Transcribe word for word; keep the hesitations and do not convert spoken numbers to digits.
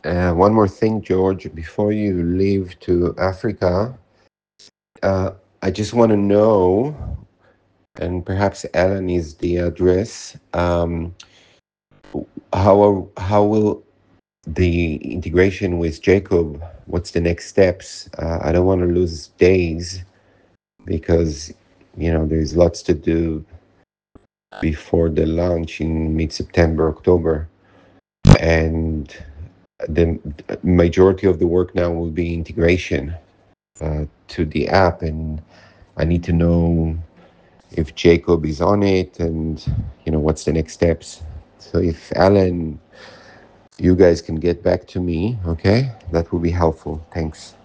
Uh, one more thing, George, before you leave to Africa, uh, I just want to know, and perhaps Alan is the address. Um, how are, how will the integration with Jacob? What's the next steps? Uh, I don't want to lose days because you know there's lots to do before the launch in mid-September, October, and the majority of the work now will be integration uh, to the app, and I need to know if Jacob is on it, and you know what's the next steps. So if Alan, you guys can get back to me, okay, that will be helpful. Thanks.